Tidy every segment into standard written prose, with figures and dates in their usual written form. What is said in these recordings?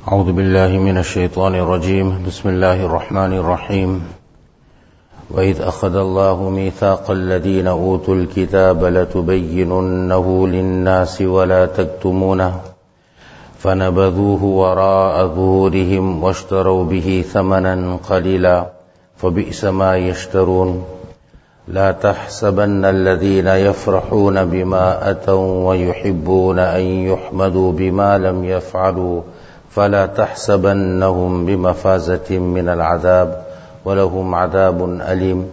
أعوذ بالله من الشيطان الرجيم بسم الله الرحمن الرحيم وإذ أخذ الله ميثاق الذين أوتوا الكتاب لتبيننه للناس ولا تكتمونه فنبذوه وراء ظهورهم واشتروا به ثمنا قليلا فبئس ما يشترون لا تحسبن الذين يفرحون بما أتوا ويحبون أن يحمدوا بما لم يفعلوا فلا تحسبنهم بمفازة من العذاب ولهم عذاب أليم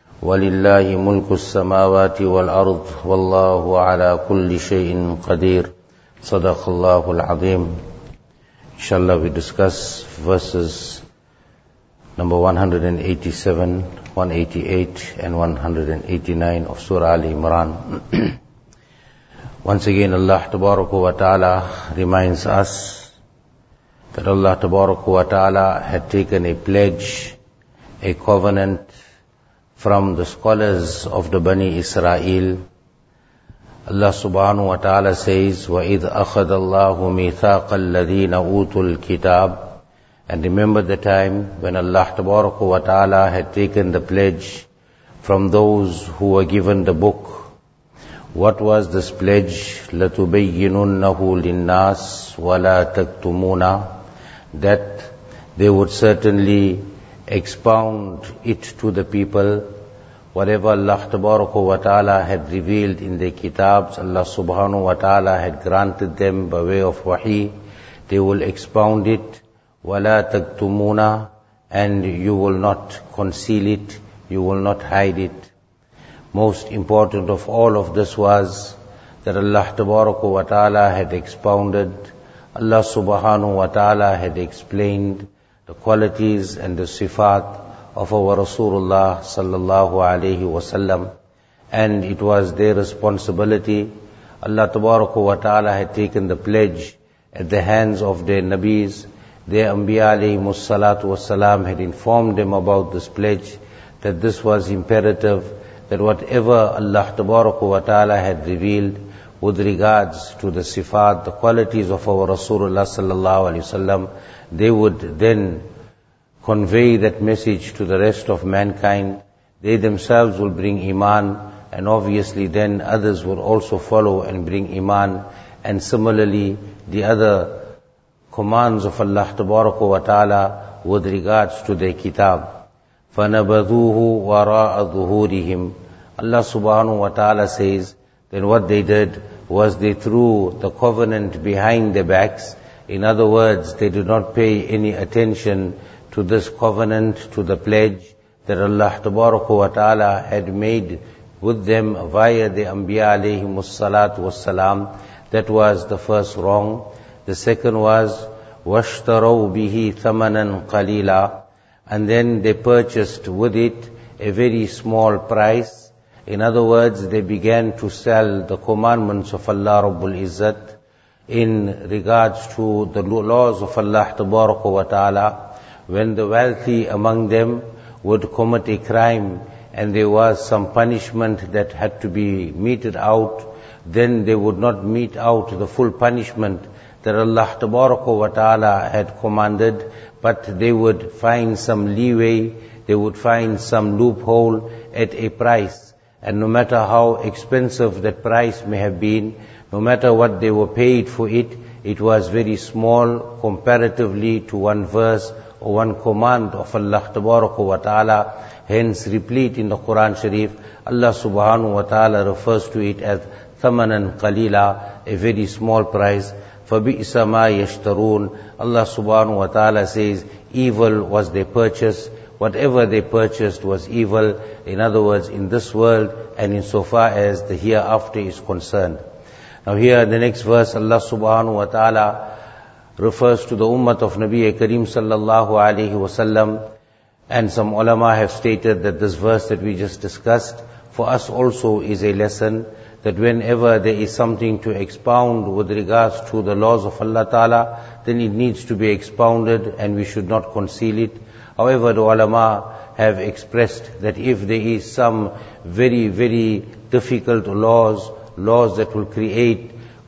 ولله ملك السماوات والأرض والله على كل شيء قدير صدق الله العظيم. Inshallah we discuss verses number 187, 188 and 189 of Surah Al-Imran. Once again Allah Tabaraka wa Ta'ala reminds us that Allah Tabaraka wa Ta'ala had taken a pledge, a covenant from the scholars of the Bani Israel. Allah Subhanahu wa Ta'ala says, وَإِذْ أَخَذَ اللَّهُ مِيثَاقَ الَّذِينَ أُوتُوا الْكِتَابِ. And remember the time when Allah Tabaraka wa Ta'ala had taken the pledge from those who were given the book. What was this pledge? لَتُبَيِّنُنَّهُ لِلنَّاسِ وَلَا تَكْتُمُونَ. That they would certainly expound it to the people. Whatever Allah Tabaraka wa Ta'ala had revealed in the kitabs, Allah Subhanahu wa Ta'ala had granted them by way of wahi. They will expound it. وَلَا تَكْتُمُونَ. And you will not conceal it, you will not hide it. Most important of all of this was that Allah Tabaraka wa Ta'ala had expounded, Allah Subhanahu wa Ta'ala had explained the qualities and the sifat of our Rasulullah sallallahu alayhi wasallam, and it was their responsibility. Allah Tabaraka wa Ta'ala had taken the pledge at the hands of their Nabis. Their Anbiya alayhimus salatu wassalam had informed them about this pledge, that this was imperative, that whatever Allah Tabaraka wa Ta'ala had revealed with regards to the sifat, the qualities of our Rasulullah sallallahu alaihi wasallam, they would then convey that message to the rest of mankind. They themselves will bring iman, and obviously then others will also follow and bring iman. And similarly, the other commands of Allah Tabaraka wa Ta'ala with regards to their kitab. فَنَبَذُوهُ وَرَاءَ ظُهُورِهِمْ. Allah Subhanahu wa Ta'ala says, then what they did was they threw the covenant behind their backs. In other words, they did not pay any attention to this covenant, to the pledge that Allah Tabaraka wa Ta'ala had made with them via the Anbiya alayhimus salatu wassalam. That was the first wrong. The second was, وَاشْتَرَوْا بِهِ ثَمَنًا قَلِيلًا. And then they purchased with it a very small price. In other words, they began to sell the commandments of Allah Rabbul Izzat in regards to the laws of Allah Tabaraka wa Ta'ala. When the wealthy among them would commit a crime and there was some punishment that had to be meted out, then they would not mete out the full punishment that Allah Tabaraka wa Ta'ala had commanded, but they would find some leeway, they would find some loophole at a price. And no matter how expensive that price may have been, no matter what they were paid for it, it was very small comparatively to one verse or one command of Allah Tabaraka wa Ta'ala. Hence, replete in the Quran Sharif, Allah Subhanahu wa Ta'ala refers to it as ثَمَنًا قَلِيلًا, a very small price. فَبِئْسَ مَا يَشْتَرُونَ. Allah Subhanahu wa Ta'ala says, evil was their purchase. Whatever they purchased was evil. In other words, in this world and insofar as the hereafter is concerned. Now here in the next verse, Allah Subhanahu wa Ta'ala refers to the ummah of Nabi Kareem sallallahu alayhi wasallam, and some ulama have stated that this verse that we just discussed for us also is a lesson, that whenever there is something to expound with regards to the laws of Allah Ta'ala, then it needs to be expounded and we should not conceal it. However, the ulama have expressed that if there is some very, very difficult laws that will create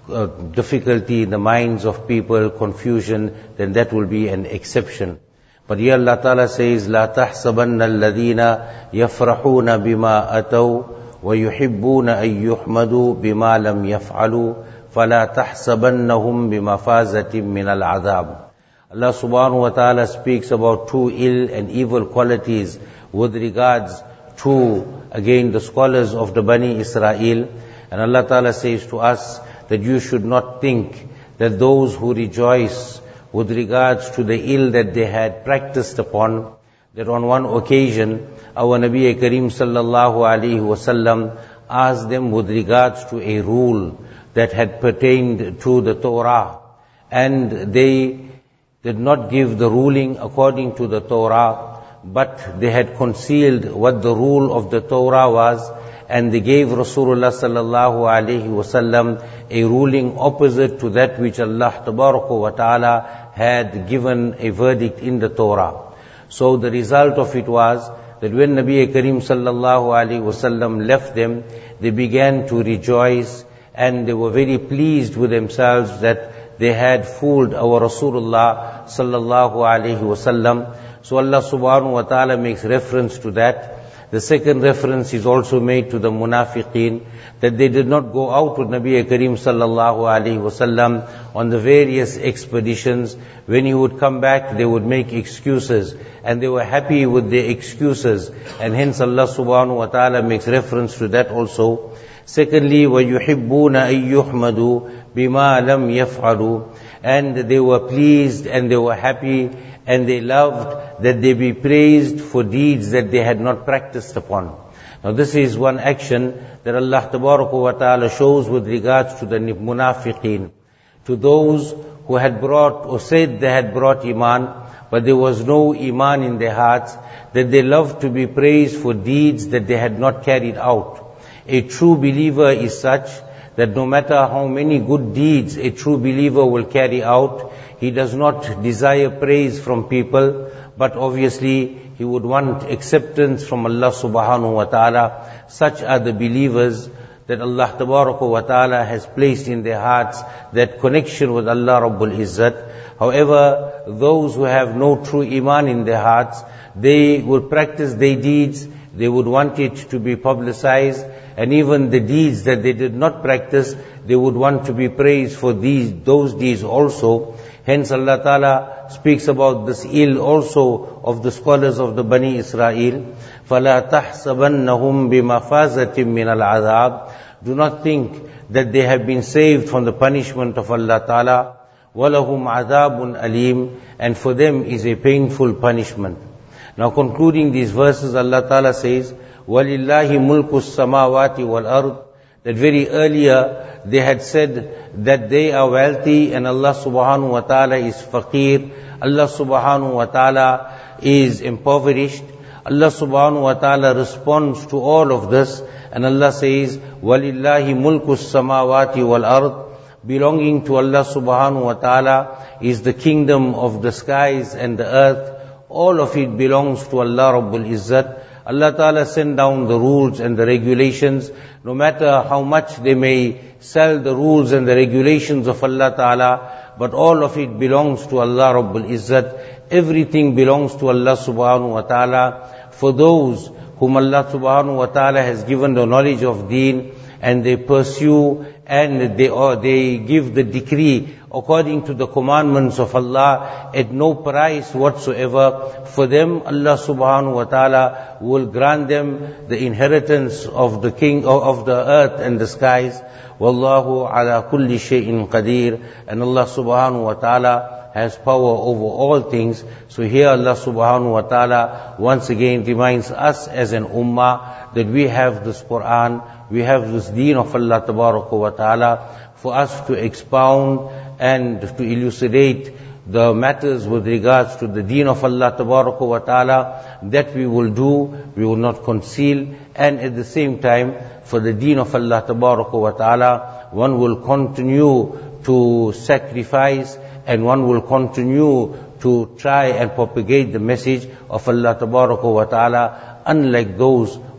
difficulty in the minds of people, confusion, then that will be an exception. But here Allah Ta'ala says, لَا تَحْسَبَنَّ الَّذِينَ يَفْرَحُونَ بِمَا أَتَوْا وَيُحِبُّونَ أَن يُحْمَدُوا بِمَا لَمْ يَفْعَلُوا فَلَا تَحْسَبَنَّهُمْ بِمَفَازَةٍ مِّنَ الْعَذَابِ. Allah Subhanahu wa Ta'ala speaks about two ill and evil qualities with regards to, again, the scholars of the Bani Israel. And Allah Ta'ala says to us that you should not think that those who rejoice with regards to the ill that they had practiced upon, that on one occasion our Nabi Kareem sallallahu alaihi wasallam asked them with regards to a rule that had pertained to the Torah, and they did not give the ruling according to the Torah, but they had concealed what the rule of the Torah was, and they gave Rasulullah sallallahu alaihi wasallam a ruling opposite to that which Allah tabaraka wa ta'ala had given a verdict in the Torah. So the result of it was that when Nabi Kareem sallallahu alaihi wasallam left them, they began to rejoice and they were very pleased with themselves that they had fooled our Rasulullah sallallahu alaihi wasallam. So Allah subhanahu wa ta'ala makes reference to that. The second reference is also made to the munafiqeen, that they did not go out with Nabi Kareem sallallahu alaihi wasallam on the various expeditions. When he would come back, they would make excuses, and they were happy with their excuses, and hence Allah subhanahu wa ta'ala makes reference to that also. Secondly, وَيُحِبُّونَ أَن يُحْمَدُوا بِمَا لَمْ يَفْعَلُوا, and they were pleased and they were happy and they loved that they be praised for deeds that they had not practiced upon. Now this is one action that Allah Tabaraka wa Ta'ala shows with regards to the munafiqeen, to those who had brought or said they had brought iman, but there was no iman in their hearts, that they loved to be praised for deeds that they had not carried out. A true believer is such that no matter how many good deeds a true believer will carry out, he does not desire praise from people, but obviously he would want acceptance from Allah subhanahu wa ta'ala. Such are the believers that Allah tabaraka wa ta'ala has placed in their hearts that connection with Allah Rabbul Izzat. However, those who have no true iman in their hearts, they will practice their deeds, they would want it to be publicized, and even the deeds that they did not practice, they would want to be praised for those deeds also. Hence Allah Ta'ala speaks about this ill also of the scholars of the Bani Israel. فَلَا تَحْسَبَنَّهُمْ بِمَفَازَةٍ مِّنَ الْعَذَابِ. Do not think that they have been saved from the punishment of Allah Ta'ala. وَلَهُمْ عَذَابٌ أَلِيمٌ. And for them is a painful punishment. Now concluding these verses, Allah Ta'ala says, وَلِلَّهِ مُلْكُ السَّمَاوَاتِ وَالْأَرْضِ. That very earlier they had said that they are wealthy and Allah subhanahu wa ta'ala is faqir. Allah subhanahu wa ta'ala is impoverished. Allah subhanahu wa ta'ala responds to all of this, and Allah says, وَلِلَّهِ مُلْكُ السَّمَاوَاتِ وَالْأَرْضِ. Belonging to Allah subhanahu wa ta'ala is the kingdom of the skies and the earth. All of it belongs to Allah Rabbul Izzat. Allah Ta'ala sent down the rules and the regulations. No matter how much they may sell the rules and the regulations of Allah Ta'ala, but all of it belongs to Allah Rabbul Izzat. Everything belongs to Allah Subhanahu wa Ta'ala. For those whom Allah Subhanahu wa Ta'ala has given the knowledge of deen, and they pursue and they give the decree according to the commandments of Allah at no price whatsoever, for them Allah subhanahu wa ta'ala will grant them the inheritance of the king of the earth and the skies. Wallahu ala kulli shay'in qadir. And Allah subhanahu wa ta'ala has power over all things. So here Allah subhanahu wa ta'ala once again reminds us as an ummah that we have this Quran, we have this deen of Allah tabaraka wa ta'ala for us to expound and to elucidate the matters with regards to the deen of Allah tabaraka wa ta'ala. That we will do, we will not conceal, and at the same time for the deen of Allah tabaraka wa ta'ala one will continue to sacrifice, and one will continue to try and propagate the message of Allah tabaraka wa ta'ala, unlike those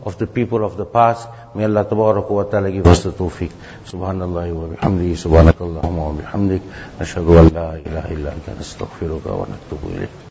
of the people of the past. May Allah tabarak wa ta'ala give us the tawfiq. Subhanallah wa bihamdihi, subhanakallahumma wa bihamdik, nashhadu an la ilaha illa anta, nastaghfiruka wa natubu ilayk.